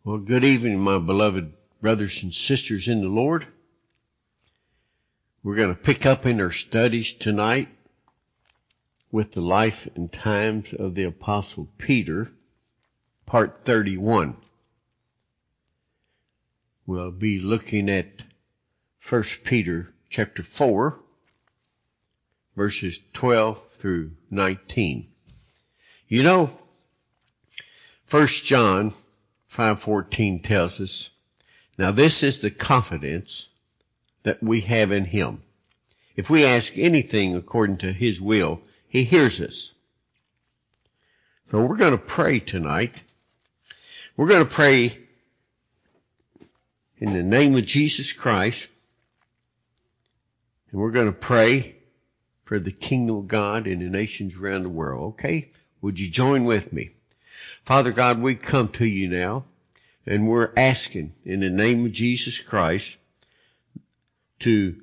Well, good evening, my beloved brothers and sisters in the Lord. We're going to pick up in our studies tonight with the life and times of the Apostle Peter, part 31. We'll be looking at 1 Peter chapter 4, verses 12 through 19. You know, 1 John 5:14 tells us, "Now this is the confidence that we have in Him. If we ask anything according to His will, He hears us." So we're going to pray tonight. We're going to pray in the name of Jesus Christ. And we're going to pray for the kingdom of God in the nations around the world. Okay? Would you join with me? Father God, we come to you now, and we're asking in the name of Jesus Christ to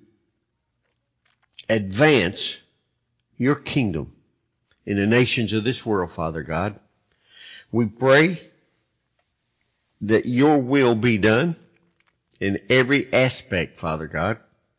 advance your kingdom in the nations of this world, Father God. We pray that your will be done in every aspect, Father God,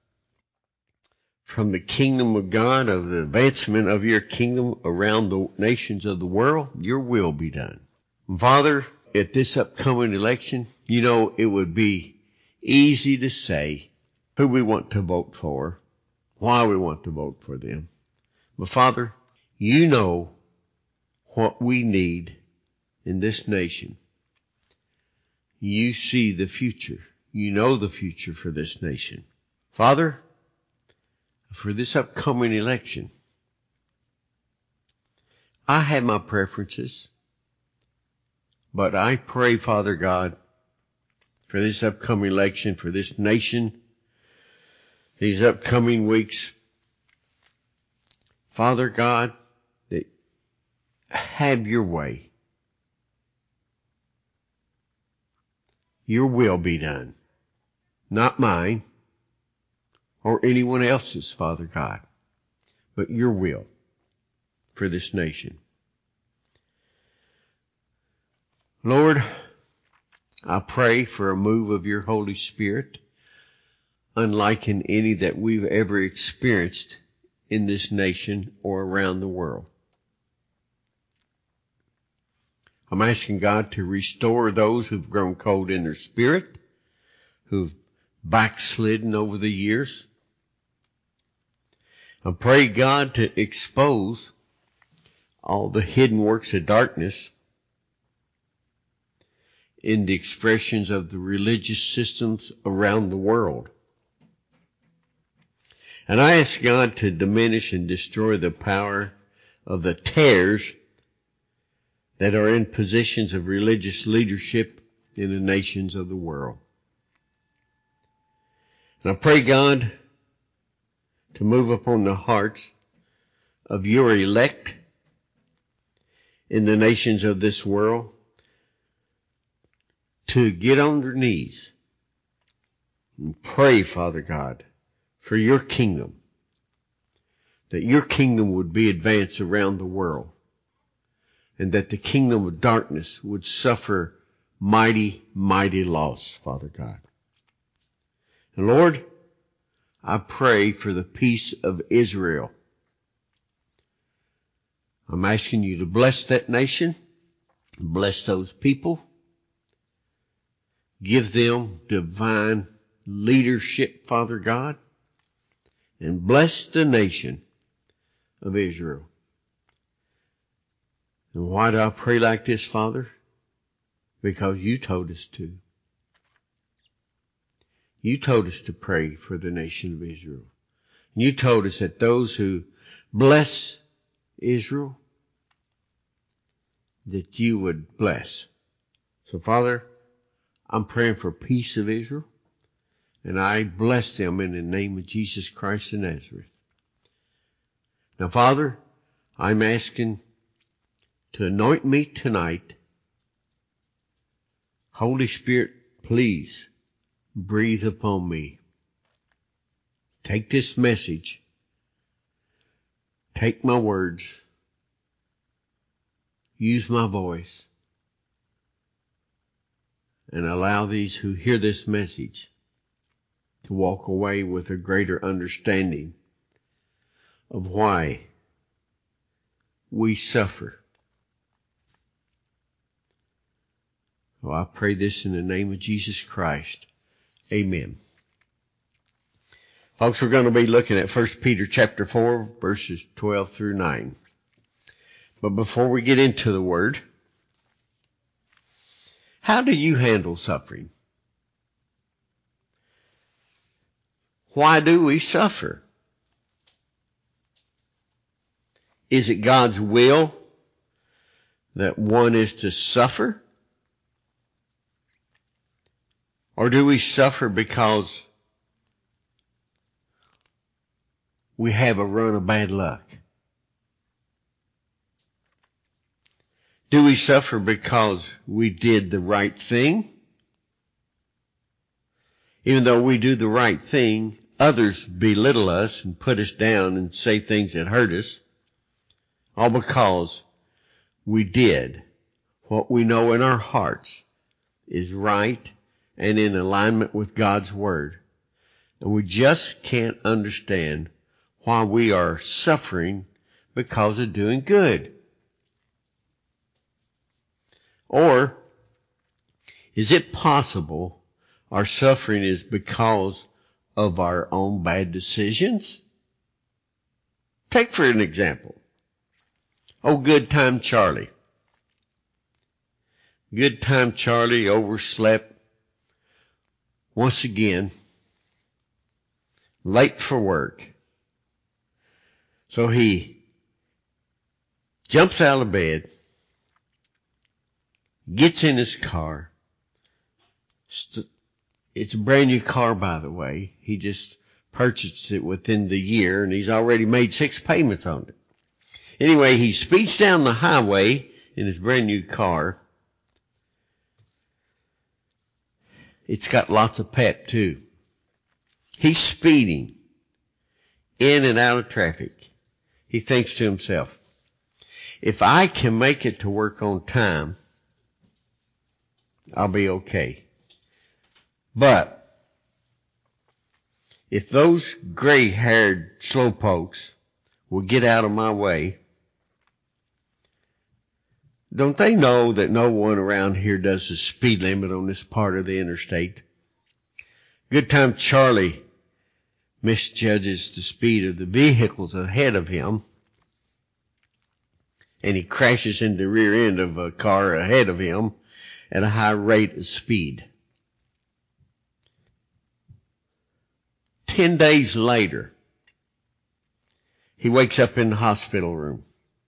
from the kingdom of God, of the advancement of your kingdom around the nations of the world. Your will be done. Father, at this upcoming election, you know, it would be easy to say who we want to vote for, why we want to vote for them. But Father, you know what we need in this nation. You see the future. You know the future for this nation. Father, for this upcoming election, I have my preferences, but I pray, Father God, for this upcoming election, for this nation, these upcoming weeks, Father God, that have your way. Your will be done, not mine or anyone else's, Father God, but your will for this nation. Lord, I pray for a move of your Holy Spirit, unlike in any that we've ever experienced in this nation or around the world. I'm asking God to restore those who've grown cold in their spirit, who've backslidden over the years. I pray, God, to expose all the hidden works of darkness in the expressions of the religious systems around the world. And I ask God to diminish and destroy the power of the tares that are in positions of religious leadership in the nations of the world. And I pray, God, to move upon the hearts of your elect in the nations of this world to get on their knees and pray, Father God, for your kingdom, that your kingdom would be advanced around the world, and that the kingdom of darkness would suffer mighty, mighty loss, Father God. And Lord, I pray for the peace of Israel. I'm asking you to bless that nation, bless those people, give them divine leadership, Father God, and bless the nation of Israel. And why do I pray like this, Father? Because you told us to. You told us to pray for the nation of Israel. You told us that those who bless Israel, that you would bless. So, Father, I'm praying for peace of Israel, and I bless them in the name of Jesus Christ of Nazareth. Now, Father, I'm asking to anoint me tonight. Holy Spirit, please breathe upon me. Take this message. Take my words. Use my voice. and allow these who hear this message to walk away with a greater understanding of why we suffer. Oh, I pray this in the name of Jesus Christ. Amen. Folks, we're going to be looking at 1 Peter chapter 4, verses 12 through 9. But before we get into the word, how do you handle suffering? Why do we suffer? Is it God's will that one is to suffer? Or do we suffer because we have a run of bad luck? Do we suffer because we did the right thing? Even though we do the right thing, others belittle us and put us down and say things that hurt us, all because we did what we know in our hearts is right and in alignment with God's Word. And we just can't understand why we are suffering because of doing good. Or is it possible our suffering is because of our own bad decisions? Take for an example, Good Time Charlie. Good Time Charlie overslept once again, late for work. So he jumps out of bed, gets in his car. It's a brand new car, by the way. He just purchased it within the year, and he's already made 6 payments on it. Anyway, he speeds down the highway in his brand new car. It's got lots of pep, too. He's speeding in and out of traffic. He thinks to himself, if I can make it to work on time, I'll be okay. But if those gray-haired slowpokes will get out of my way, don't they know that no one around here does the speed limit on this part of the interstate? Good Time Charlie misjudges the speed of the vehicles ahead of him, and he crashes into the rear end of a car ahead of him at a high rate of speed. 10 days later, he wakes up in the hospital room.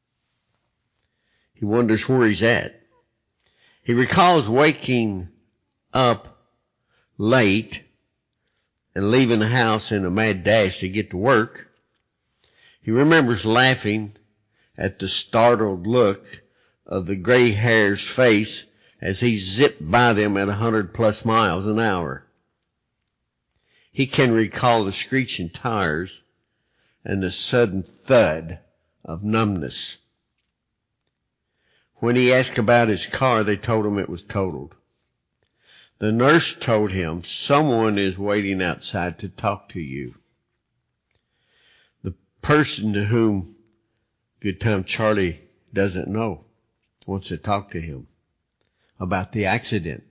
He wonders where he's at. He recalls waking up late and leaving the house in a mad dash to get to work. He remembers laughing at the startled look of the gray hair's face as he zipped by them at 100+ miles an hour. He can recall the screeching tires and the sudden thud of numbness. When he asked about his car, they told him it was totaled. The nurse told him, someone is waiting outside to talk to you. The person to whom Good Time Charlie doesn't know wants to talk to him about the accident.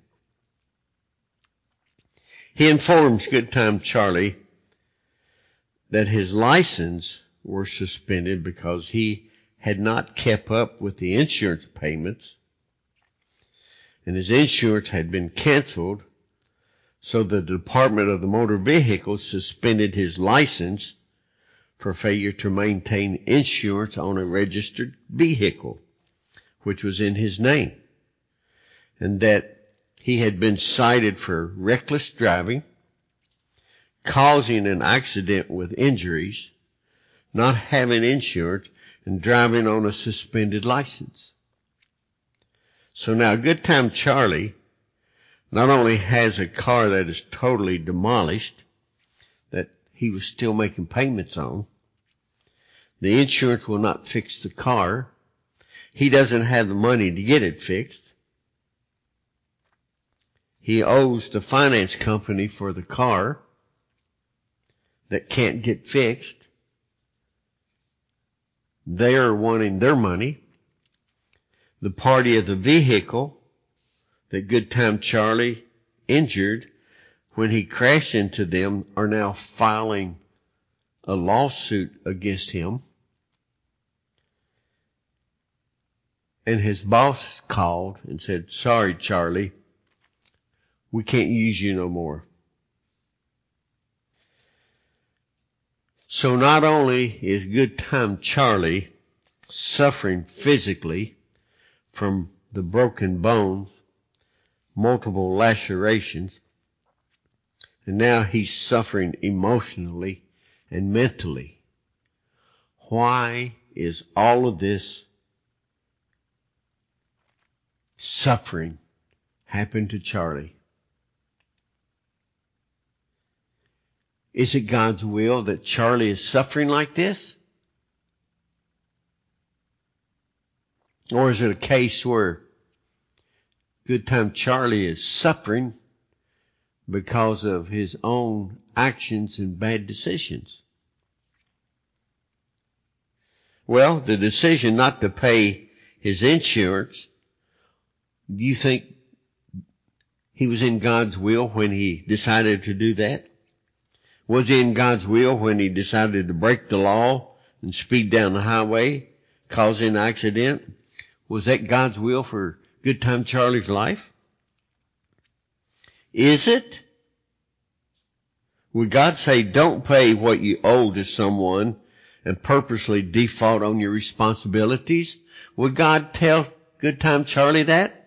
He informs Good Time Charlie that his license were suspended because he had not kept up with the insurance payments, and his insurance had been canceled, so the Department of the Motor Vehicles suspended his license for failure to maintain insurance on a registered vehicle, which was in his name, and that he had been cited for reckless driving, causing an accident with injuries, not having insurance, and driving on a suspended license. So now Good Time Charlie not only has a car that is totally demolished, that he was still making payments on, the insurance will not fix the car, he doesn't have the money to get it fixed, He owes the finance company for the car that can't get fixed. They are wanting their money. The party of the vehicle that Good Time Charlie injured when he crashed into them are now filing a lawsuit against him. And his boss called and said, "Sorry, Charlie, we can't use you no more." So not only is Good Time Charlie suffering physically from the broken bones, multiple lacerations, and now he's suffering emotionally and mentally. Why is all of this suffering happen to Charlie? Is it God's will that Charlie is suffering like this? Or is it a case where Good Time Charlie is suffering because of his own actions and bad decisions? Well, the decision not to pay his insurance, do you think he was in God's will when he decided to do that? Was he in God's will when he decided to break the law and speed down the highway, causing an accident? Was that God's will for Good Time Charlie's life? Is it? Would God say, don't pay what you owe to someone and purposely default on your responsibilities? Would God tell Good Time Charlie that?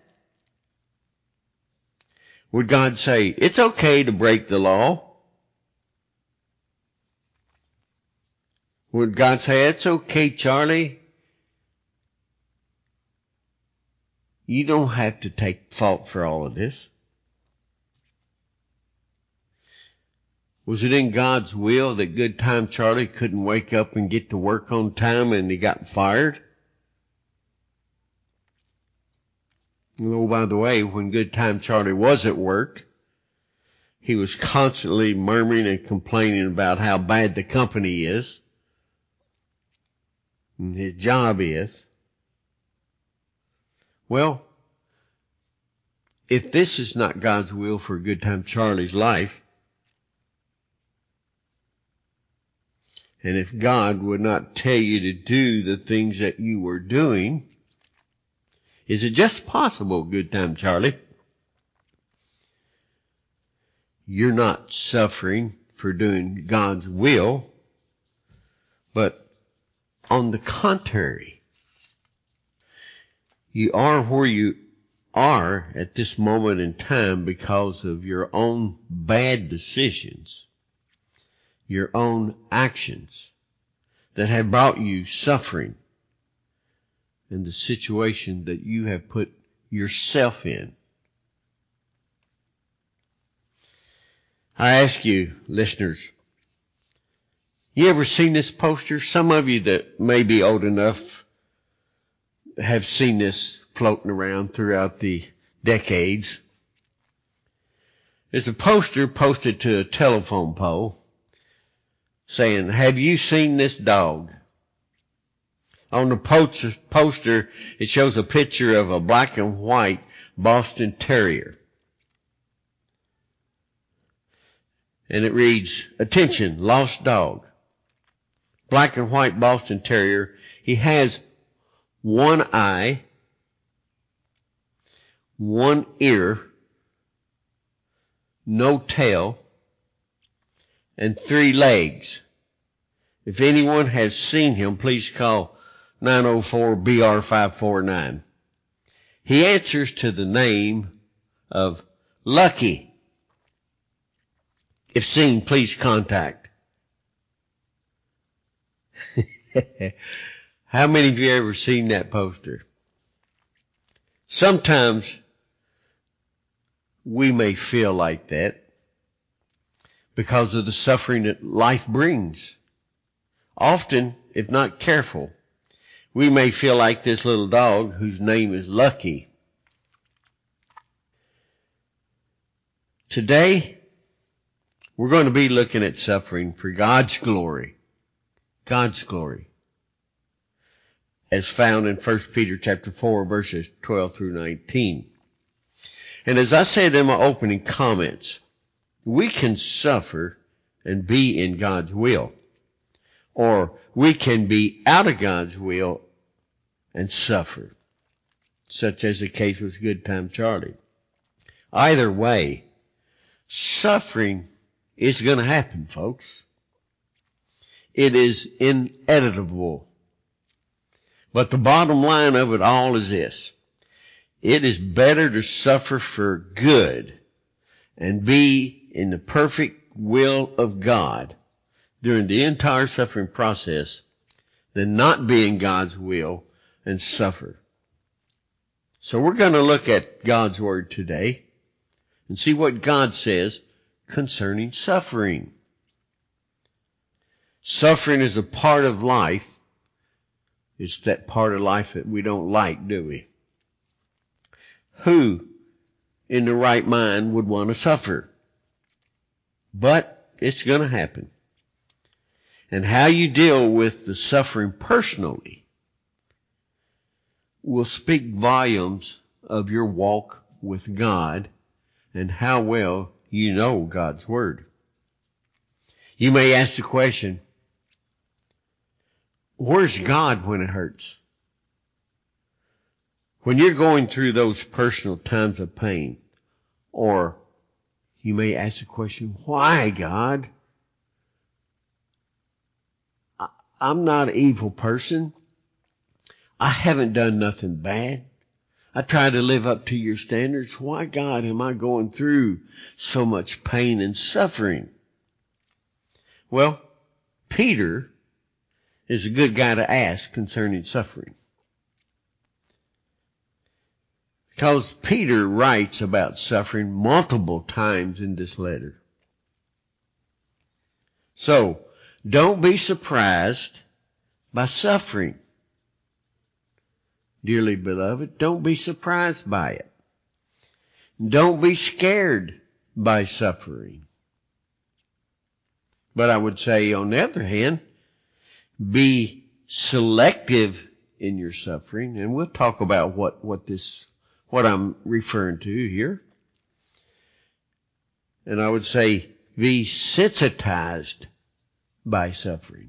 Would God say, it's okay to break the law? Would God say, it's okay, Charlie? You don't have to take fault for all of this. Was it in God's will that Good Time Charlie couldn't wake up and get to work on time and he got fired? Oh, by the way, when Good Time Charlie was at work, he was constantly murmuring and complaining about how bad the company is and his job is. Well, if this is not God's will for Good Time Charlie's life, and if God would not tell you to do the things that you were doing, is it just possible, Good Time Charlie, you're not suffering for doing God's will, but on the contrary, you are where you are at this moment in time because of your own bad decisions, your own actions that have brought you suffering in the situation that you have put yourself in. I ask you, listeners, you ever seen this poster? Some of you that may be old enough have seen this floating around throughout the decades. There's a poster posted to a telephone pole saying, "Have you seen this dog?" On the poster, it shows a picture of a black and white Boston Terrier. And it reads, "Attention, lost dog. Black and white Boston Terrier. He has one eye, one ear, no tail, and 3 legs. If anyone has seen him, please call 904-BR549. He answers to the name of Lucky. If seen, please contact." How many of you ever seen that poster? Sometimes we may feel like that because of the suffering that life brings. Often, if not careful, we may feel like this little dog whose name is Lucky. Today, we're going to be looking at suffering for God's glory. God's glory. As found in 1 Peter chapter 4, verses 12 through 19. And as I said in my opening comments, we can suffer and be in God's will. Or we can be out of God's will and suffer, such as the case with Good Time Charlie. Either way, suffering is going to happen, folks. It is inevitable. But the bottom line of it all is this. It is better to suffer for good and be in the perfect will of God during the entire suffering process than not be in God's will and suffer. So we're going to look at God's Word today and see what God says concerning suffering. Suffering is a part of life. It's that part of life that we don't like, do we? Who in the right mind would want to suffer? But it's going to happen. And how you deal with the suffering personally will speak volumes of your walk with God and how well you know God's Word. You may ask the question, where's God when it hurts? When you're going through those personal times of pain, or you may ask the question, why, God? I'm not an evil person. I haven't done nothing bad. I try to live up to your standards. Why, God, am I going through so much pain and suffering? Well, Peter is a good guy to ask concerning suffering. Because Peter writes about suffering multiple times in this letter. So, don't be surprised by suffering. Dearly beloved, don't be surprised by it. Don't be scared by suffering. But I would say, on the other hand, be selective in your suffering, and we'll talk about what I'm referring to here. And I would say, be sensitized by suffering.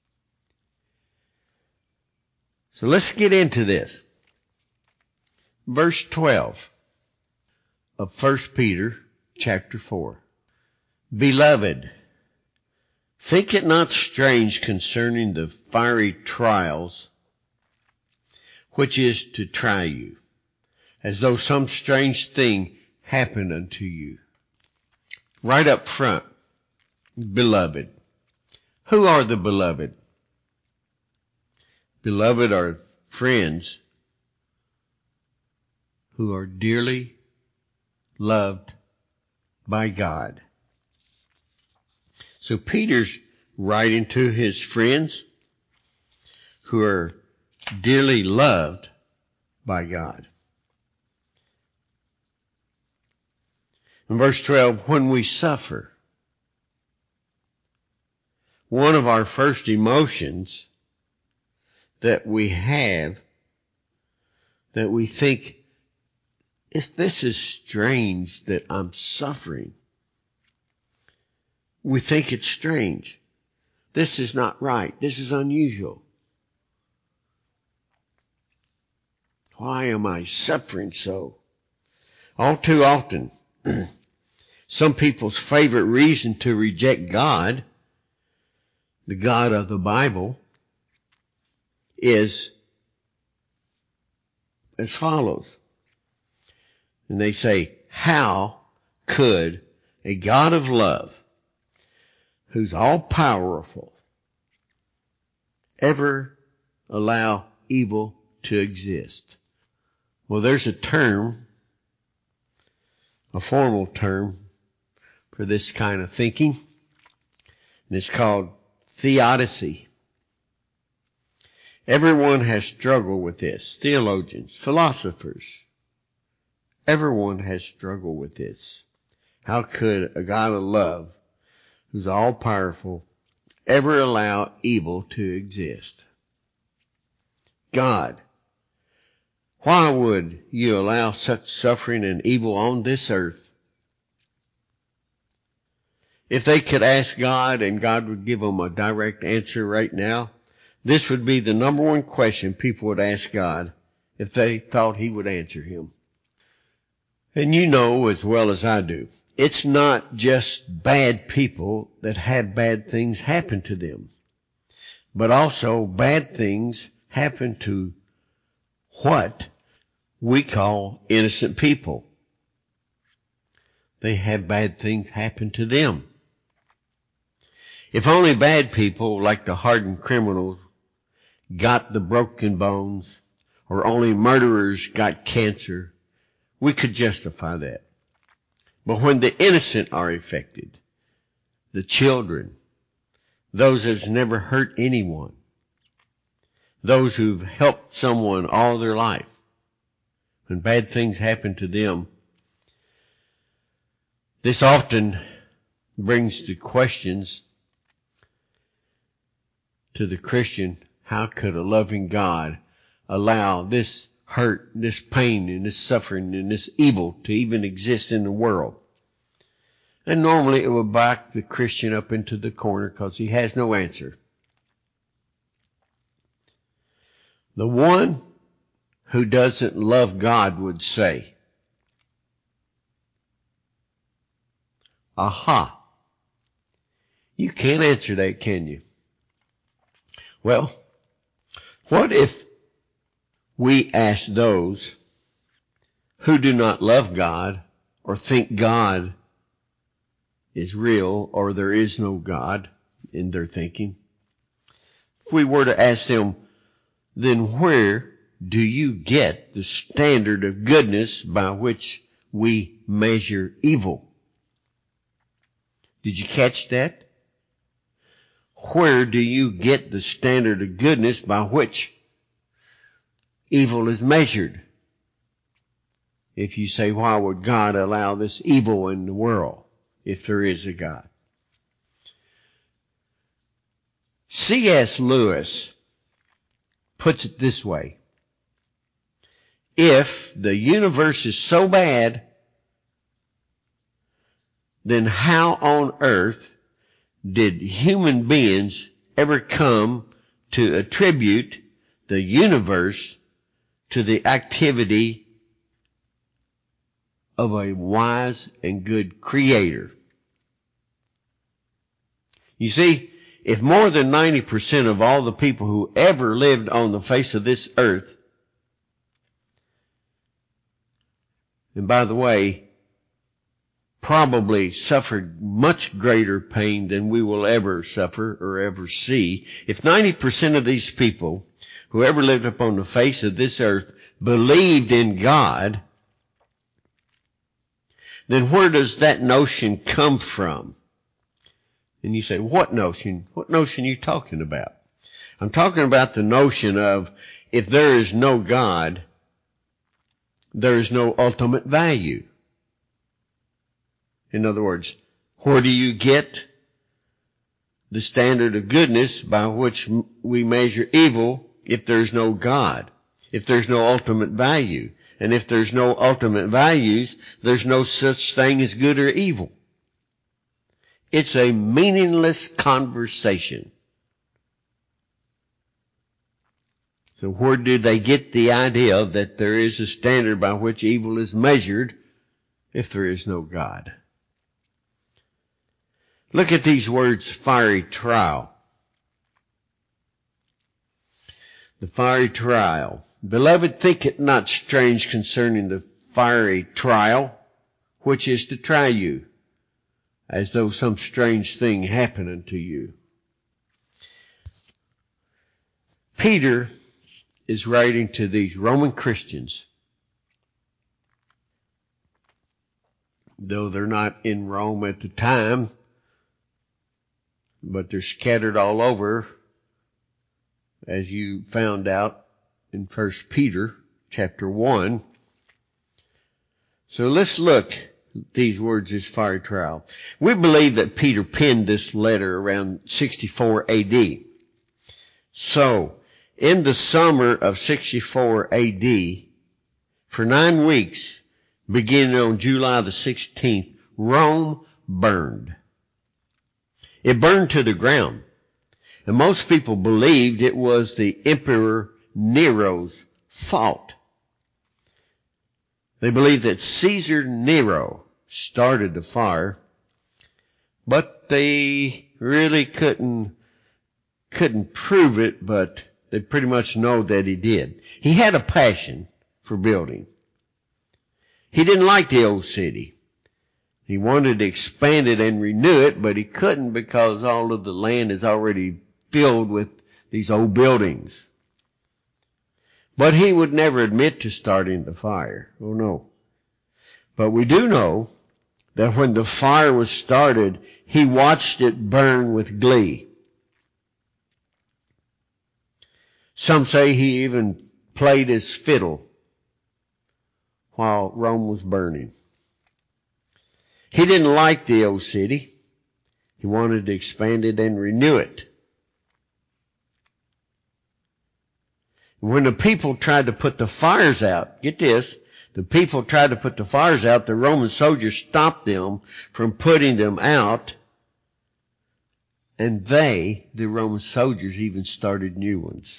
So let's get into this. Verse 12 of 1 Peter chapter 4. Beloved, think it not strange concerning the fiery trials which is to try you, as though some strange thing happened unto you. Right up front, beloved. Who are the beloved? Beloved are friends who are dearly loved by God. So Peter's writing to his friends who are dearly loved by God. In verse 12, when we suffer, one of our first emotions that we have, that we think, this is strange that I'm suffering. We think it's strange. This is not right. This is unusual. Why am I suffering so? All too often, some people's favorite reason to reject God, the God of the Bible, is as follows. And they say, how could a God of love, who's all powerful, ever allow evil to exist? Well, there's a term, a formal term for this kind of thinking, and it's called theodicy. Everyone has struggled with this. Theologians, philosophers, everyone has struggled with this. How could a God of love, who's all powerful, ever allow evil to exist? God, why would you allow such suffering and evil on this earth? If they could ask God and God would give them a direct answer right now, this would be the number one question people would ask God if they thought He would answer him. And you know as well as I do, it's not just bad people that have bad things happen to them, but also bad things happen to what we call innocent people. They have bad things happen to them. If only bad people like the hardened criminals got the broken bones, or only murderers got cancer, we could justify that. But when the innocent are affected, the children, those that's never hurt anyone, those who've helped someone all their life, when bad things happen to them, this often brings the questions to the Christian: how could a loving God allow this hurt, this pain, and this suffering, and this evil to even exist in the world? And normally it will back the Christian up into the corner because he has no answer. The one who doesn't love God would say, aha, you can't answer that, can you? Well, what if we ask those who do not love God or think God is real or there is no God in their thinking? If we were to ask them, then where do you get the standard of goodness by which we measure evil? Did you catch that? Where do you get the standard of goodness by which evil is measured? If you say, why would God allow this evil in the world if there is a God? C.S. Lewis puts it this way: if the universe is so bad, then how on earth did human beings ever come to attribute the universe to the activity of a wise and good creator? You see, if more than 90% of all the people who ever lived on the face of this earth, and by the way, probably suffered much greater pain than we will ever suffer or ever see, if 90% of these people who ever lived upon the face of this earth believed in God, then where does that notion come from? And you say, what notion? What notion are you talking about? I'm talking about the notion of, if there is no God, there is no ultimate value. In other words, where do you get the standard of goodness by which we measure evil if there's no God, if there's no ultimate value? And if there's no ultimate values, there's no such thing as good or evil. It's a meaningless conversation. So where do they get the idea that there is a standard by which evil is measured if there is no God? Look at these words, fiery trial. The fiery trial. Beloved, think it not strange concerning the fiery trial, which is to try you, as though some strange thing happened unto you. Peter is writing to these Roman Christians, though they're not in Rome at the time, but they're scattered all over, as you found out in 1 Peter chapter 1. So let's look these words, this fiery trial. We believe that Peter penned this letter around 64 AD. So, in the summer of 64 AD, for 9 weeks, beginning on July the 16th, Rome burned. It burned to the ground. And most people believed it was the Emperor Nero's fault. They believed that Caesar Nero started the fire, but they really couldn't prove it, but they pretty much know that he did. He had a passion for building. He didn't like the old city. He wanted to expand it and renew it, but he couldn't because all of the land is already filled with these old buildings. But he would never admit to starting the fire. Oh no. But we do know that when the fire was started, he watched it burn with glee. Some say he even played his fiddle while Rome was burning. He didn't like the old city. He wanted to expand it and renew it. When the people tried to put the fires out, get this, the people tried to put the fires out, the Roman soldiers stopped them from putting them out, and the Roman soldiers, even started new ones.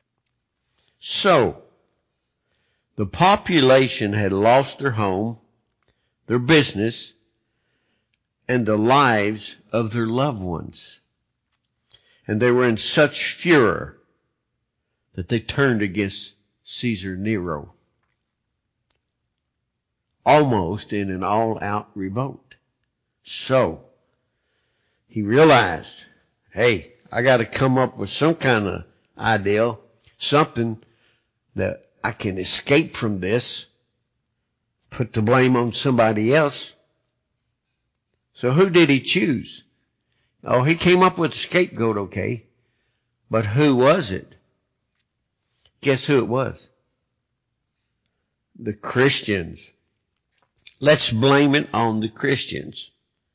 So, the population had lost their home, their business, and the lives of their loved ones. And they were in such furor that they turned against Caesar Nero, almost in an all-out revolt. So, he realized, hey, I got to come up with some kind of idea, something that I can escape from this, put the blame on somebody else. So who did he choose? Oh, he came up with a scapegoat, okay. But who was it? Guess who it was? The Christians. Let's blame it on the Christians.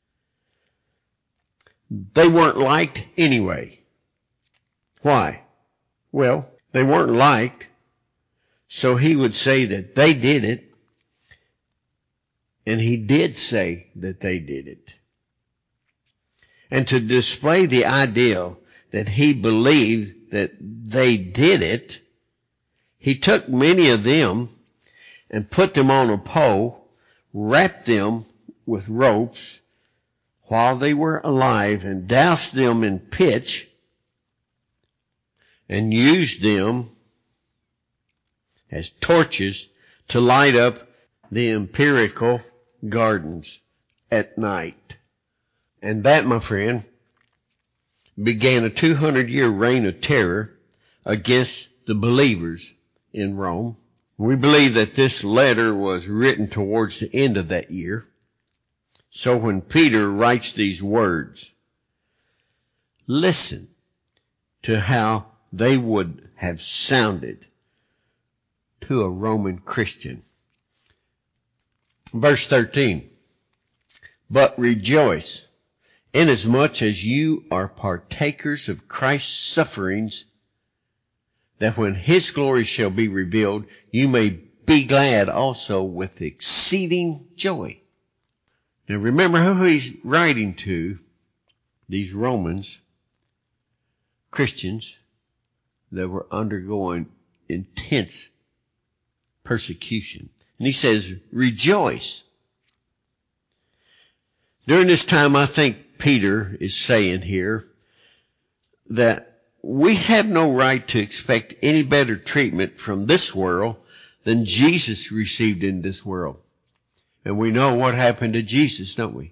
They weren't liked anyway. Why? Well, they weren't liked, so he would say that they did it, and he did say that they did it. And to display the idea that he believed that they did it, he took many of them and put them on a pole, wrapped them with ropes while they were alive, and doused them in pitch, and used them as torches to light up the imperial gardens at night. And that, my friend, began a 200-year reign of terror against the believers in Rome. We believe that this letter was written towards the end of that year. So when Peter writes these words, listen to how they would have sounded to a Roman Christian. Verse 13, but rejoice, inasmuch as you are partakers of Christ's sufferings, that when his glory shall be revealed, you may be glad also with exceeding joy. Now remember who he's writing to, these Romans, Christians, that were undergoing intense persecution. And he says, rejoice. During this time, I think Peter is saying here that we have no right to expect any better treatment from this world than Jesus received in this world. And we know what happened to Jesus, don't we?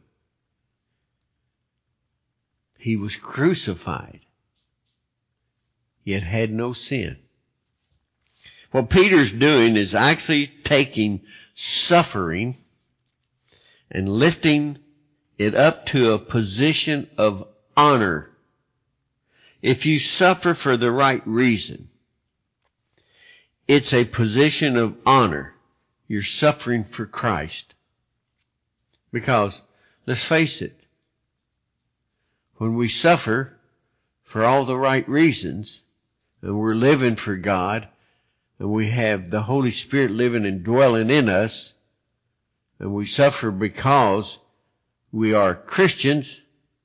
He was crucified, yet had no sin. What Peter's doing is actually taking suffering and lifting it up to a position of honor. If you suffer for the right reason, it's a position of honor. You're suffering for Christ. Because, let's face it, when we suffer for all the right reasons, and we're living for God, and we have the Holy Spirit living and dwelling in us, and we suffer because we are Christians,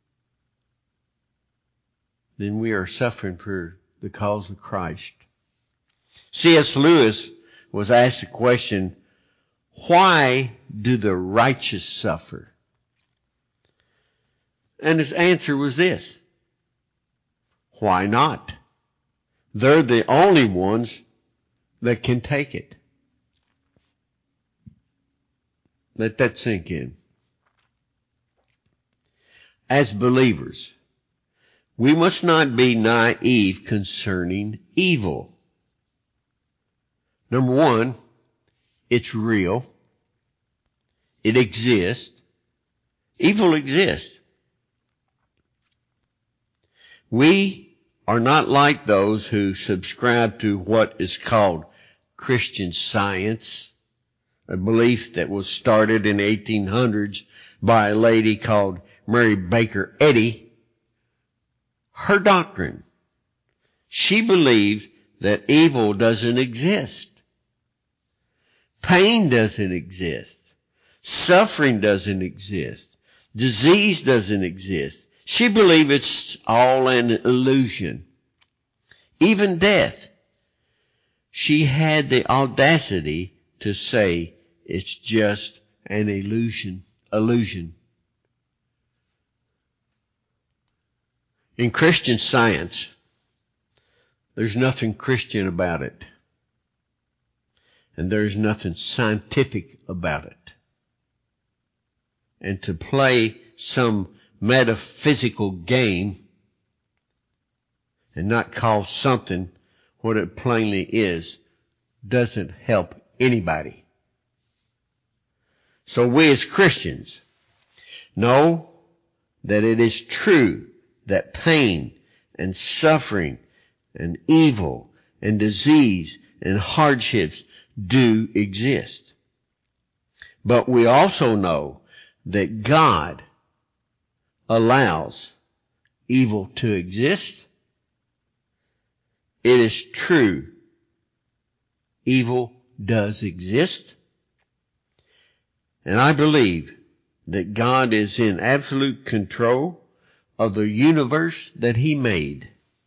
then we are suffering for the cause of Christ. C.S. Lewis was asked the question, why do the righteous suffer? And his answer was this: why not? They're the only ones that can take it. Let that sink in. As believers, we must not be naive concerning evil. Number one, it's real. It exists. Evil exists. We are not like those who subscribe to what is called Christian Science, a belief that was started in the 1800s by a lady called Mary Baker Eddy. Her doctrine, she believed that evil doesn't exist. Pain doesn't exist. Suffering doesn't exist. Disease doesn't exist. She believed it's all an illusion. Even death. She had the audacity to say it's just an illusion. In Christian Science, there's nothing Christian about it. And there's nothing scientific about it. And to play some metaphysical game and not call something what it plainly is doesn't help anybody. So we as Christians know that it is true that pain and suffering and evil and disease and hardships do exist. But we also know that God allows evil to exist. It is true. Evil does exist. And I believe that God is in absolute control of the universe that He made.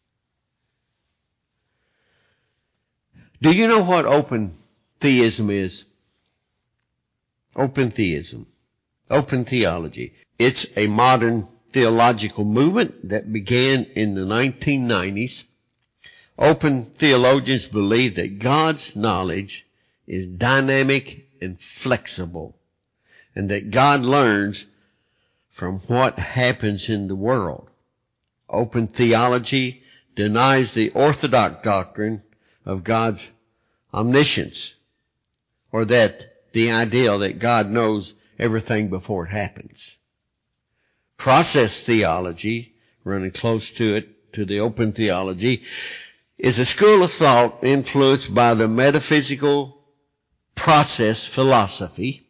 Do you know what open theism is? Open theism. Open theology. It's a modern theological movement that began in the 1990s. Open theologians believe that God's knowledge is dynamic and flexible, and that God learns from what happens in the world. Open theology denies the orthodox doctrine of God's omniscience, or that the idea that God knows everything before it happens. Process theology, running close to it, to the open theology, is a school of thought influenced by the metaphysical process philosophy.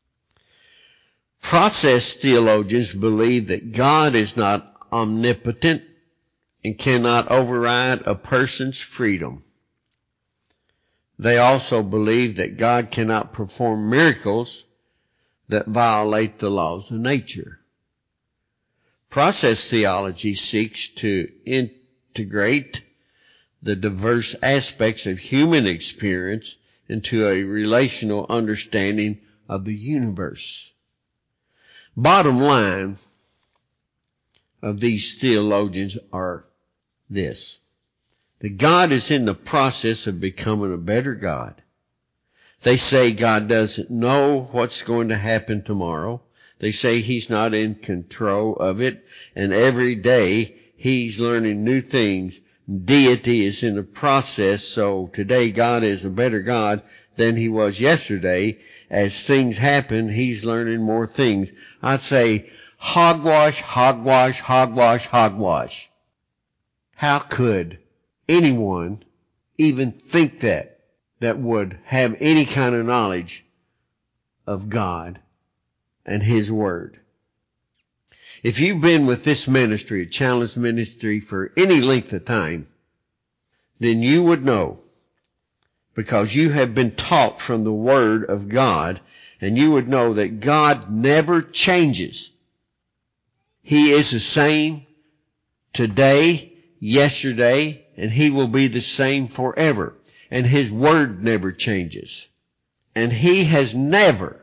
Process theologians believe that God is not omnipotent and cannot override a person's freedom. They also believe that God cannot perform miracles that violate the laws of nature. Process theology seeks to integrate the diverse aspects of human experience into a relational understanding of the universe. Bottom line of these theologians are this: that God is in the process of becoming a better God. They say God doesn't know what's going to happen tomorrow. They say He's not in control of it, and every day He's learning new things. Deity is in the process, so today God is a better God than He was yesterday. As things happen, He's learning more things. I'd say hogwash, hogwash, hogwash, hogwash. How could anyone even think that would have any kind of knowledge of God and His Word. If you've been with this ministry, a Challenge Ministry, for any length of time, then you would know, because you have been taught from the Word of God, and you would know that God never changes. He is the same today, yesterday, and He will be the same forever. And His Word never changes. And He has never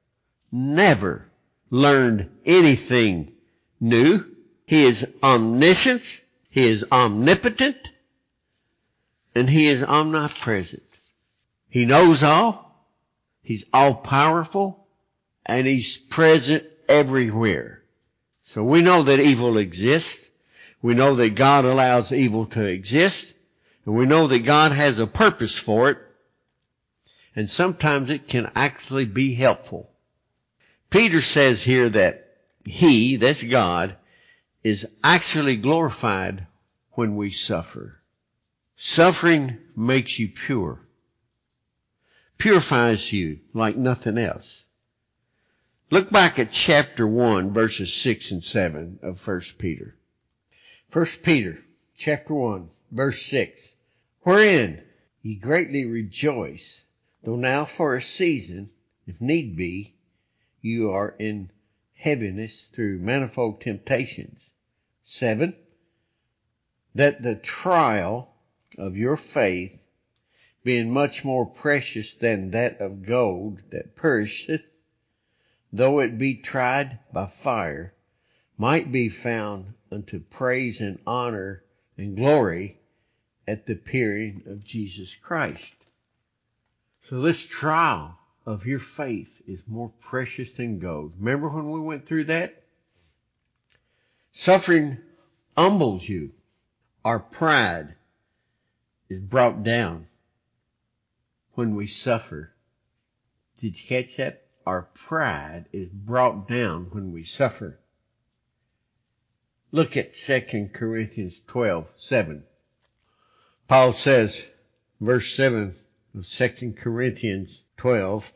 learned anything new. He is omniscient, He is omnipotent, and He is omnipresent. He knows all, He's all-powerful, and He's present everywhere. So we know that evil exists. We know that God allows evil to exist. And we know that God has a purpose for it. And sometimes it can actually be helpful. Peter says here that He, that's God, is actually glorified when we suffer. Suffering makes you pure. Purifies you like nothing else. Look back at chapter 1, verses 6 and 7 of 1 Peter. 1 Peter, chapter 1, verse 6. Wherein ye greatly rejoice, though now for a season, if need be, you are in heaviness through manifold temptations. 7. That the trial of your faith, being much more precious than that of gold that perisheth, though it be tried by fire, might be found unto praise and honor and glory at the appearing of Jesus Christ. So this trial of your faith is more precious than gold. Remember when we went through that? Suffering humbles you. Our pride is brought down when we suffer. Did you catch that? Our pride is brought down when we suffer. Look at 2 Corinthians 12:7. Paul says, verse 7 of 2 Corinthians 12,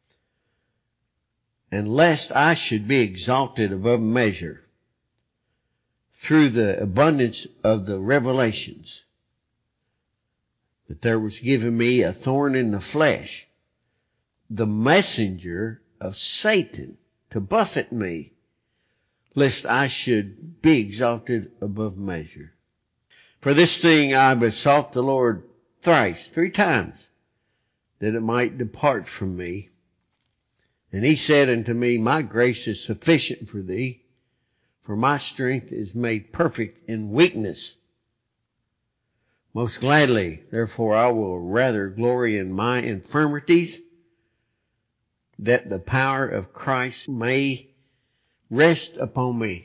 and lest I should be exalted above measure through the abundance of the revelations, that there was given me a thorn in the flesh, the messenger of Satan, to buffet me, lest I should be exalted above measure. For this thing I besought the Lord thrice, 3 times, that it might depart from me. And He said unto me, my grace is sufficient for thee, for my strength is made perfect in weakness. Most gladly, therefore, I will rather glory in my infirmities, that the power of Christ may rest upon me.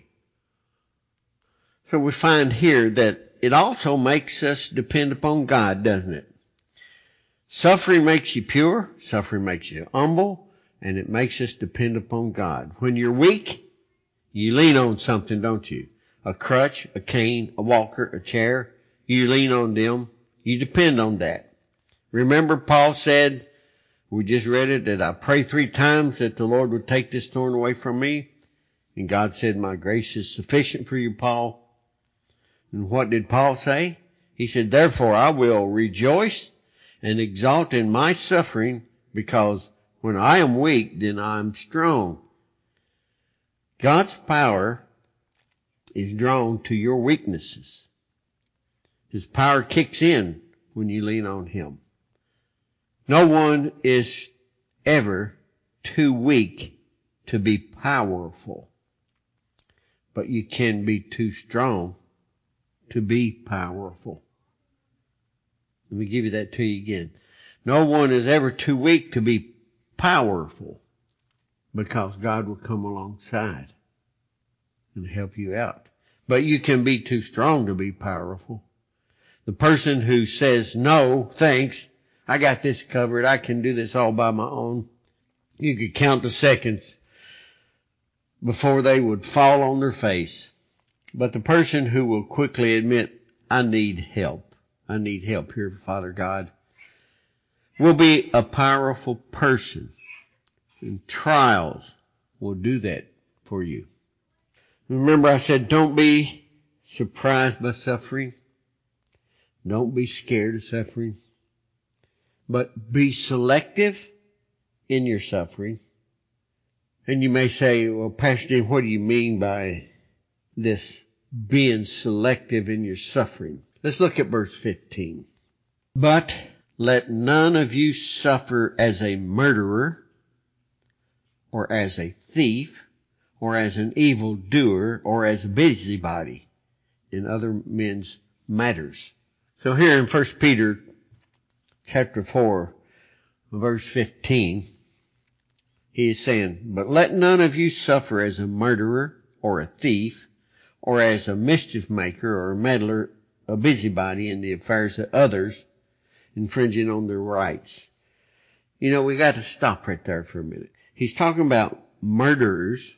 So we find here that it also makes us depend upon God, doesn't it? Suffering makes you pure, suffering makes you humble, and it makes us depend upon God. When you're weak, you lean on something, don't you? A crutch, a cane, a walker, a chair. You lean on them. You depend on that. Remember Paul said, we just read it, that I pray 3 times that the Lord would take this thorn away from me. And God said, my grace is sufficient for you, Paul. And what did Paul say? He said, therefore I will rejoice and exalt in my suffering, because when I am weak, then I am strong. God's power is drawn to your weaknesses. His power kicks in when you lean on Him. No one is ever too weak to be powerful, but you can be too strong to be powerful. Let me give you that to you again. No one is ever too weak to be powerful, because God will come alongside and help you out. But you can be too strong to be powerful. The person who says, no, thanks, I got this covered, I can do this all by my own. You could count the seconds before they would fall on their face. But the person who will quickly admit, I need help here, Father God, will be a powerful person. And trials will do that for you. Remember I said don't be surprised by suffering. Don't be scared of suffering. But be selective in your suffering. And you may say, well, Pastor Dean, what do you mean by this being selective in your suffering? Let's look at verse 15. But let none of you suffer as a murderer, or as a thief, or as an evildoer, or as a busybody in other men's matters. So here in 1 Peter chapter 4, verse 15, he is saying, but let none of you suffer as a murderer, or a thief, or as a mischief maker, or a meddler, a busybody in the affairs of others, infringing on their rights. You know, we got to stop right there for a minute. He's talking about murderers.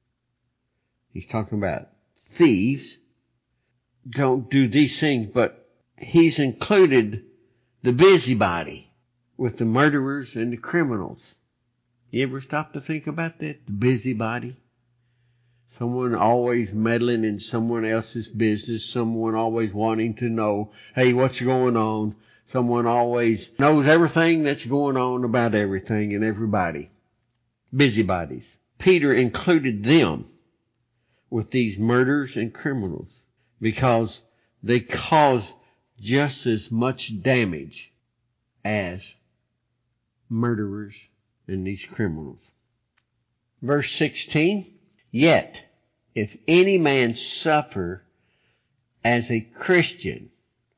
He's talking about thieves. Don't do these things, but he's included the busybody with the murderers and the criminals. You ever stop to think about that? The busybody. Someone always meddling in someone else's business. Someone always wanting to know, hey, what's going on? Someone always knows everything that's going on about everything and everybody. Busybodies. Peter included them with these murders and criminals because they cause just as much damage as murderers and these criminals. Verse 16, yet if any man suffer as a Christian,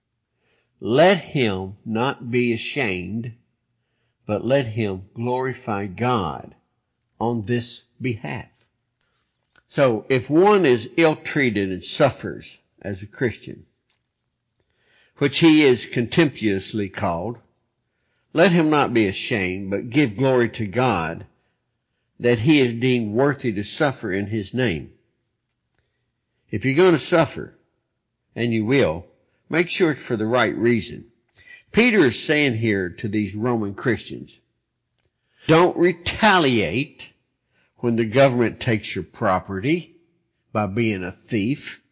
let him not be ashamed, but let him glorify God on this behalf. So if one is ill-treated and suffers as a Christian, which he is contemptuously called, let him not be ashamed, but give glory to God that he is deemed worthy to suffer in his name. If you're going to suffer, and you will, make sure it's for the right reason. Peter is saying here to these Roman Christians, don't retaliate when the government takes your property by being a thief.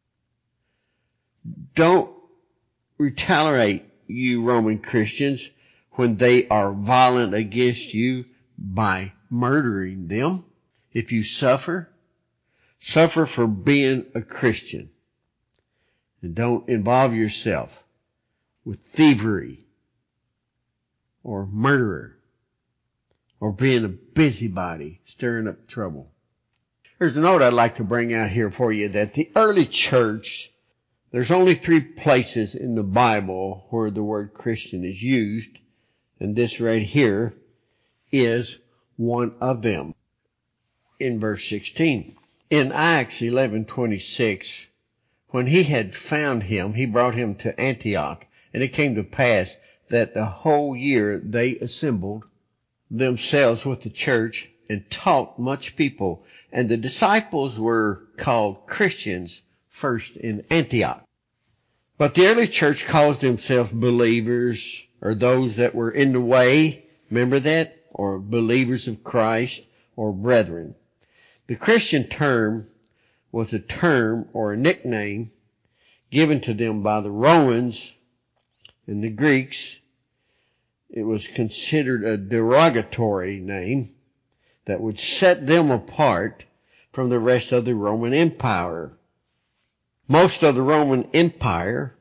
Don't retaliate, you Roman Christians, when they are violent against you by murdering them. If you suffer for being a Christian. And don't involve yourself with thievery or murderer or being a busybody, stirring up trouble. There's a note I'd like to bring out here for you that the early church, there's only 3 places in the Bible where the word Christian is used, and this right here is one of them. In verse 16. In Acts 11:26, when he had found him, he brought him to Antioch, and it came to pass that the whole year they assembled themselves with the church and taught much people. And the disciples were called Christians first in Antioch. But the early church calls themselves believers, or those that were in the way, remember that? Or believers of Christ, or brethren. The Christian term was a term or a nickname given to them by the Romans and the Greeks. It was considered a derogatory name that would set them apart from the rest of the Roman Empire. Most of the Roman Empire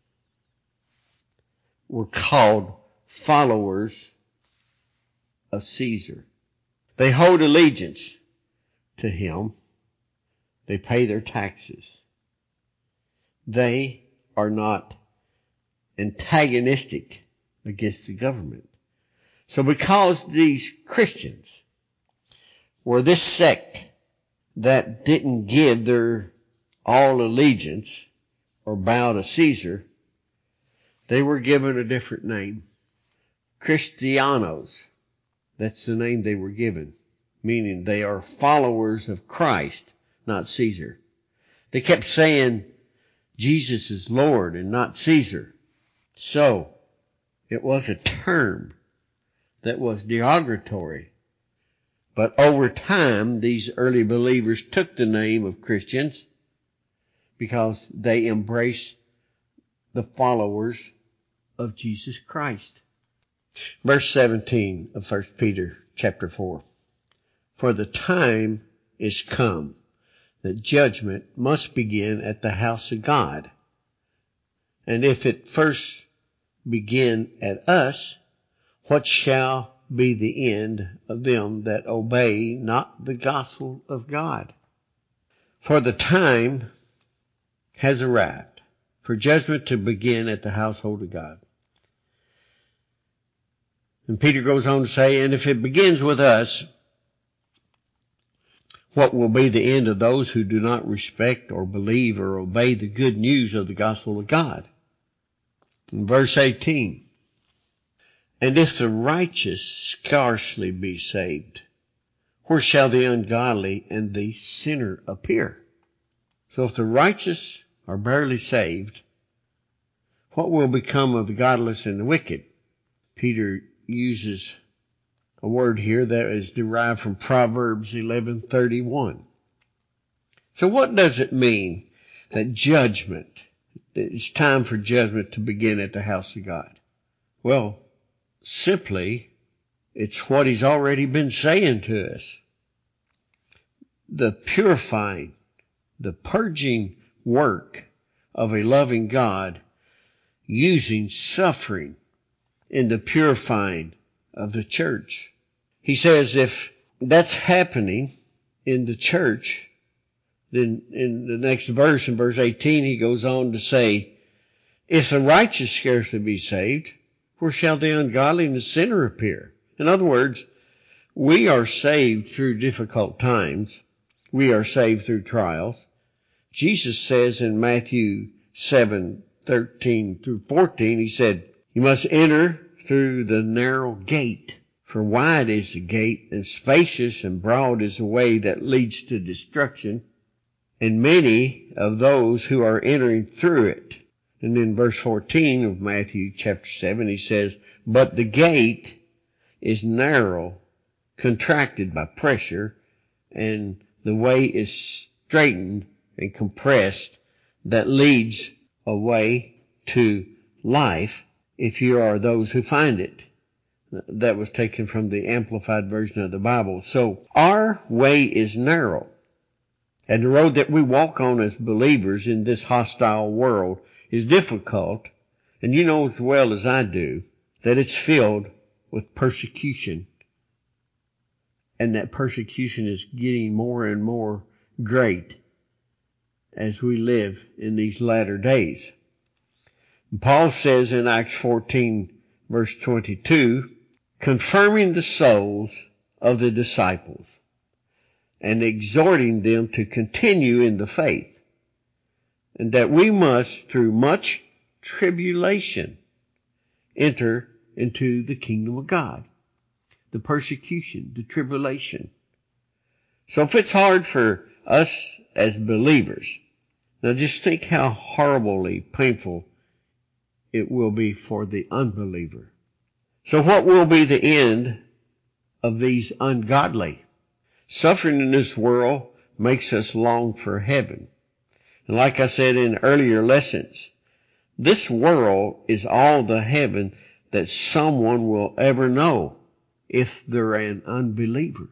were called followers of Caesar. They hold allegiance to him. They pay their taxes. They are not antagonistic against the government. So because these Christians were this sect that didn't give their all allegiance or bow to Caesar, they were given a different name. Christianos. That's the name they were given, meaning they are followers of Christ, not Caesar. They kept saying Jesus is Lord and not Caesar. So it was a term that was derogatory But over time, these early believers took the name of Christians because they embraced the followers of Jesus Christ. Verse 17 of 1 Peter chapter 4. For the time is come that judgment must begin at the house of God. And if it first begin at us, what shall be the end of them that obey not the gospel of God? For the time has arrived for judgment to begin at the household of God. And Peter goes on to say, and if it begins with us, what will be the end of those who do not respect or believe or obey the good news of the gospel of God? In verse 18, and if the righteous scarcely be saved, where shall the ungodly and the sinner appear? So if the righteous are barely saved, what will become of the godless and the wicked? Peter uses a word here that is derived from Proverbs 11:31. So what does it mean that it's time for judgment to begin at the house of God? Well, simply, it's what he's already been saying to us. The purifying, the purging work of a loving God using suffering in the purifying of the church. He says if that's happening in the church, then in the next verse, in verse 18, he goes on to say, if the righteous scarcely be saved, where shall the ungodly and the sinner appear? In other words, we are saved through difficult times. We are saved through trials. Jesus says in Matthew 7:13 through 14, he said, you must enter through the narrow gate. For wide is the gate, and spacious and broad is the way that leads to destruction, and many of those who are entering through it. And in verse 14 of Matthew chapter 7, he says, but the gate is narrow, contracted by pressure, and the way is straightened and compressed that leads away to life if you are those who find it. That was taken from the Amplified Version of the Bible. So our way is narrow. And the road that we walk on as believers in this hostile world is difficult. And you know as well as I do that it's filled with persecution. And that persecution is getting more and more great as we live in these latter days. And Paul says in Acts 14 verse 22, confirming the souls of the disciples and exhorting them to continue in the faith, and that we must, through much tribulation, enter into the kingdom of God. The persecution, the tribulation. So if it's hard for us as believers, now just think how horribly painful it will be for the unbeliever. So what will be the end of these ungodly? Suffering in this world makes us long for heaven. And like I said in earlier lessons, this world is all the heaven that someone will ever know if they're an unbeliever.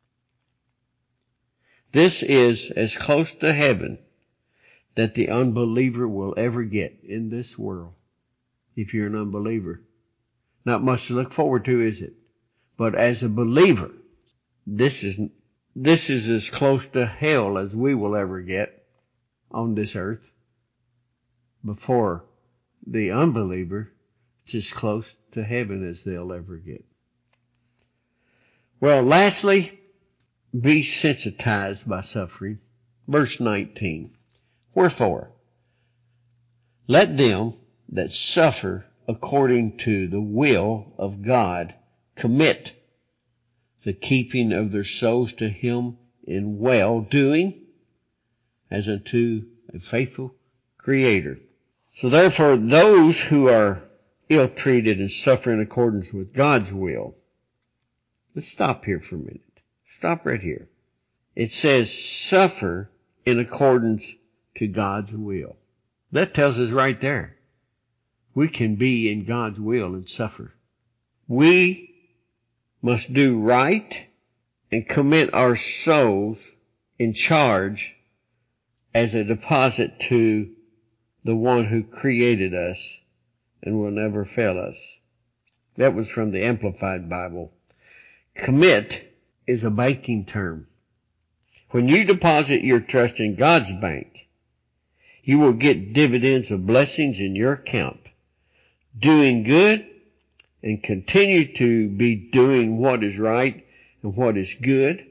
This is as close to heaven that the unbeliever will ever get in this world. If you're an unbeliever, not much to look forward to, is it? But as a believer, this is as close to hell as we will ever get on this earth. Before the unbeliever, it's as close to heaven as they'll ever get. Well, lastly, be sensitized by suffering. Verse 19. Wherefore, let them that suffer according to the will of God commit the keeping of their souls to him in well-doing as unto a faithful Creator. So therefore, those who are ill-treated and suffer in accordance with God's will, let's stop here for a minute. Stop right here. It says suffer in accordance to God's will. That tells us right there. We can be in God's will and suffer. We must do right and commit our souls in charge as a deposit to the one who created us and will never fail us. That was from the Amplified Bible. Commit is a banking term. When you deposit your trust in God's bank, you will get dividends of blessings in your account. Doing good and continue to be doing what is right and what is good.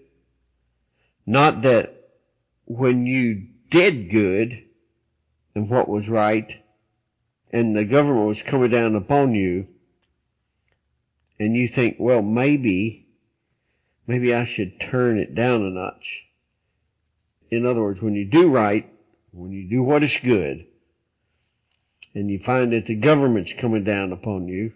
Not that when you did good and what was right and the government was coming down upon you and you think, well, maybe I should turn it down a notch. In other words, when you do right, when you do what is good, and you find that the government's coming down upon you,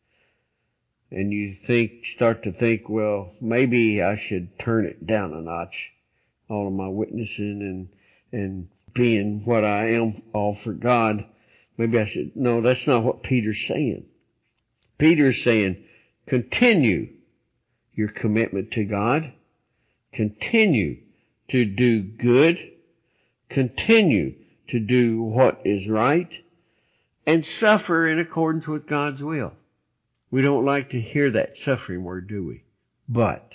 and you start to think, well, maybe I should turn it down a notch, all of my witnessing and being what I am all for God. Maybe I should. No, that's not what Peter's saying. Peter's saying, continue your commitment to God. Continue to do good. Continue to do what is right. And suffer in accordance with God's will. We don't like to hear that suffering word, do we? But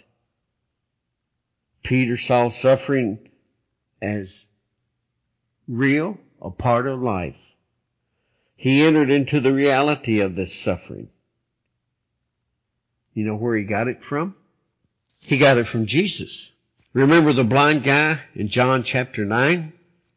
Peter saw suffering as real, a part of life. He entered into the reality of this suffering. You know where he got it from? He got it from Jesus. Remember the blind guy in John chapter 9?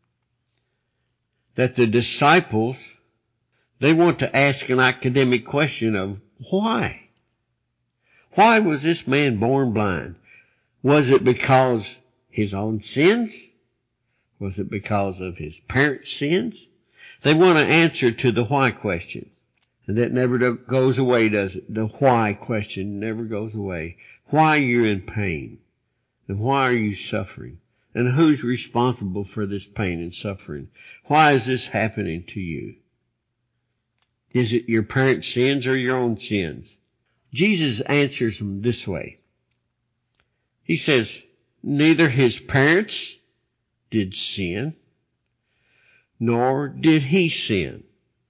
That the disciples, they want to ask an academic question of why? Why was this man born blind? Was it because his own sins? Was it because of his parents' sins? They want an answer to the why question. And that never goes away, does it? The why question never goes away. Why are you in pain? And why are you suffering? And who's responsible for this pain and suffering? Why is this happening to you? Is it your parents' sins or your own sins? Jesus answers them this way. He says, neither his parents did sin, nor did he sin.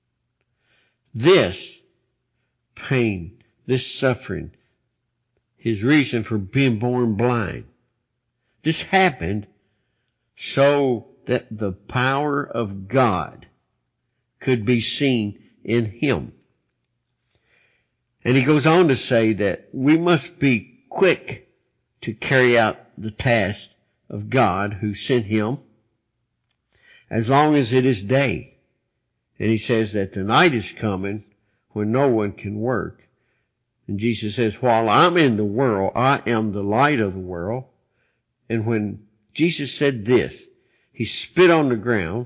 This pain, this suffering, his reason for being born blind, this happened so that the power of God could be seen in him. And he goes on to say that we must be quick to carry out the task of God who sent him as long as it is day. And he says that the night is coming when no one can work. And Jesus says, while I'm in the world, I am the light of the world. And when Jesus said this, he spit on the ground,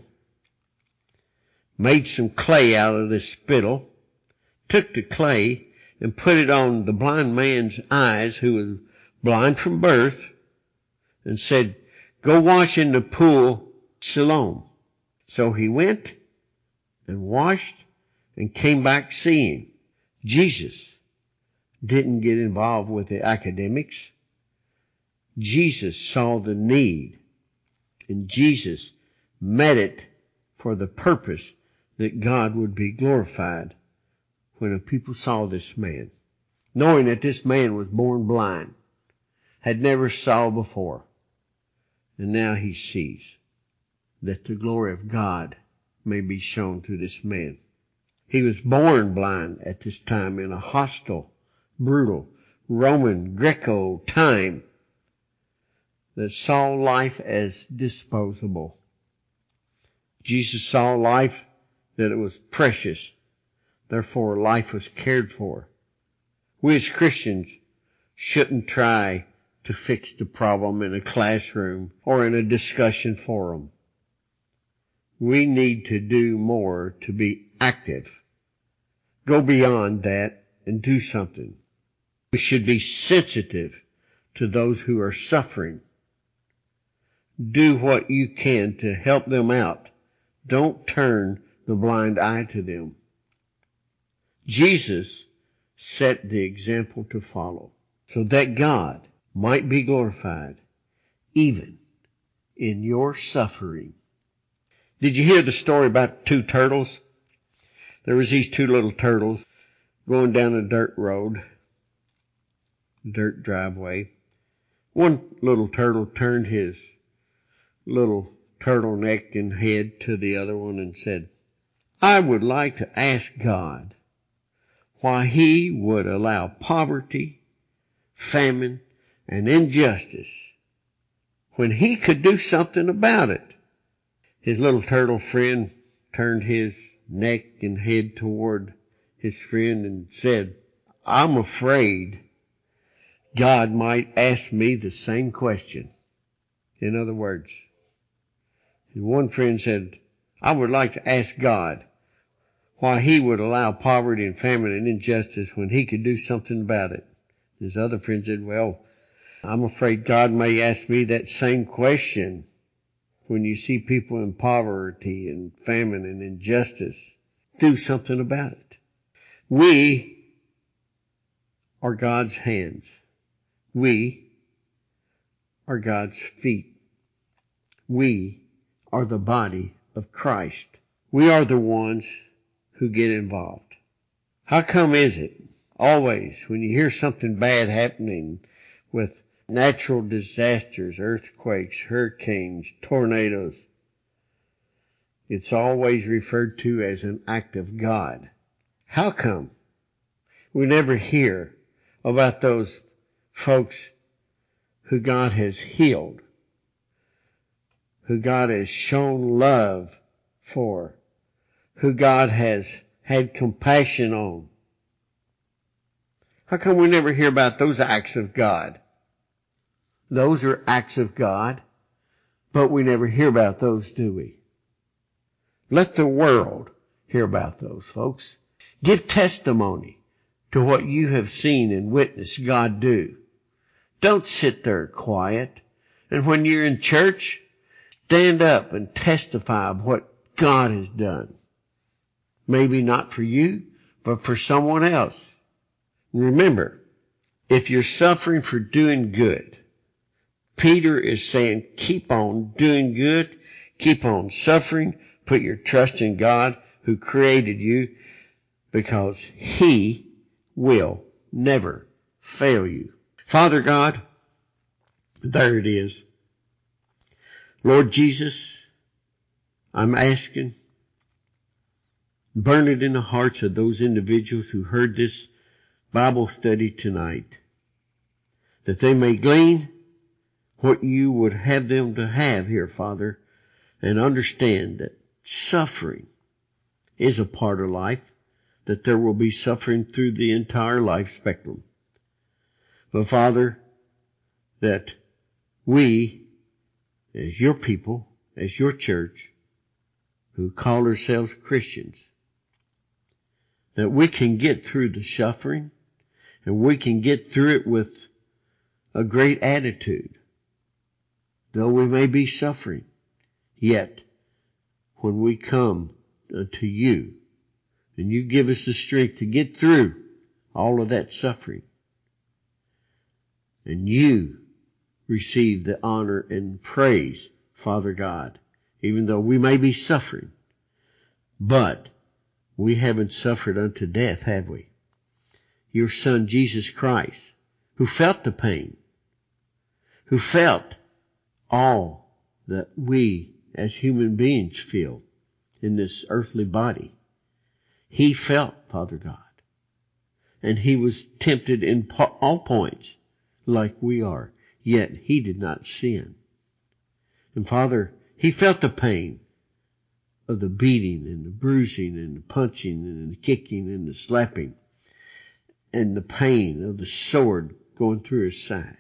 made some clay out of this spittle, took the clay and put it on the blind man's eyes, who was blind from birth, and said, go wash in the pool Siloam. So he went and washed and came back seeing. Jesus didn't get involved with the academics. Jesus saw the need, and Jesus met it for the purpose that God would be glorified when the people saw this man, knowing that this man was born blind, had never saw before, and now he sees, that the glory of God may be shown through this man. He was born blind at this time in a hostile, brutal, Roman, Greco time that saw life as disposable. Jesus saw life that it was precious. Therefore, life was cared for. We as Christians shouldn't try to fix the problem in a classroom or in a discussion forum. We need to do more to be active. Go beyond that and do something. We should be sensitive to those who are suffering. Do what you can to help them out. Don't turn the blind eye to them. Jesus set the example to follow so that God might be glorified even in your suffering. Did you hear the story about 2 turtles? There was these 2 little turtles going down a dirt road, dirt driveway. One little turtle turned his little turtleneck and head to the other one and said, I would like to ask God why He would allow poverty, famine, and injustice when He could do something about it. His little turtle friend turned his neck and head toward his friend and said, I'm afraid God might ask me the same question. In other words, one friend said, I would like to ask God why He would allow poverty and famine and injustice when He could do something about it. His other friend said, well, I'm afraid God may ask me that same question when you see people in poverty and famine and injustice. Do something about it. We are God's hands. We are God's feet. We are the body of Christ. We are the ones who get involved. How come is it always when you hear something bad happening with natural disasters, earthquakes, hurricanes, tornadoes, it's always referred to as an act of God? How come we never hear about those folks who God has healed, who God has shown love for, who God has had compassion on? How come we never hear about those acts of God? Those are acts of God, but we never hear about those, do we? Let the world hear about those, folks. Give testimony to what you have seen and witnessed God do. Don't sit there quiet. And when you're in church, stand up and testify of what God has done. Maybe not for you, but for someone else. Remember, if you're suffering for doing good, Peter is saying, keep on doing good, keep on suffering, put your trust in God who created you, because He will never fail you. Father God, there it is. Lord Jesus, I'm asking, burn it in the hearts of those individuals who heard this Bible study tonight, that they may glean what you would have them to have here, Father, and understand that suffering is a part of life, that there will be suffering through the entire life spectrum. But Father, that we, as your people, as your church, who call ourselves Christians, that we can get through the suffering, and we can get through it with a great attitude. Though we may be suffering, yet when we come to you, and you give us the strength to get through all of that suffering, and you receive the honor and praise, Father God, even though we may be suffering, but we haven't suffered unto death, have we? Your Son, Jesus Christ, who felt the pain, who felt all that we as human beings feel in this earthly body. He felt, Father God, and He was tempted in all points like we are, yet He did not sin. And Father, He felt the pain of the beating and the bruising and the punching and the kicking and the slapping, and the pain of the sword going through His side.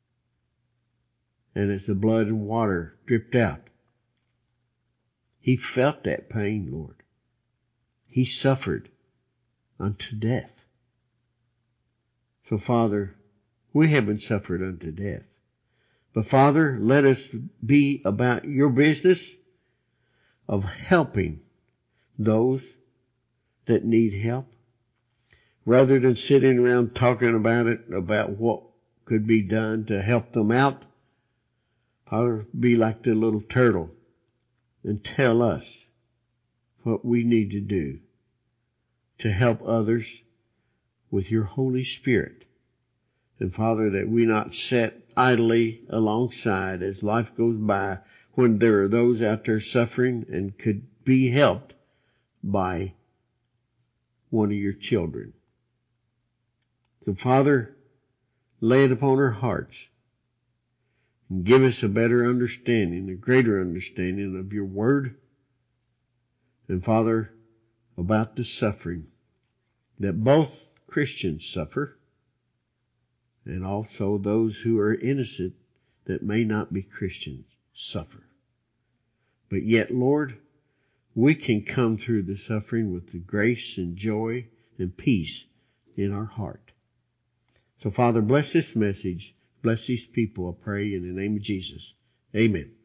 And as the blood and water dripped out, He felt that pain, Lord. He suffered unto death. So Father, We haven't suffered unto death. But Father, let us be about your business of helping those that need help, rather than sitting around talking about it, about what could be done to help them out. Father, be like the little turtle and tell us what we need to do to help others with your Holy Spirit. And Father, that we not sit idly alongside as life goes by when there are those out there suffering and could be helped by one of your children. So Father, lay it upon our hearts and give us a better understanding, a greater understanding of your word. And Father, about the suffering that both Christians suffer and also those who are innocent that may not be Christians suffer. But yet, Lord, we can come through the suffering with the grace and joy and peace in our heart. So Father, bless this message. Bless these people, I pray, in the name of Jesus. Amen.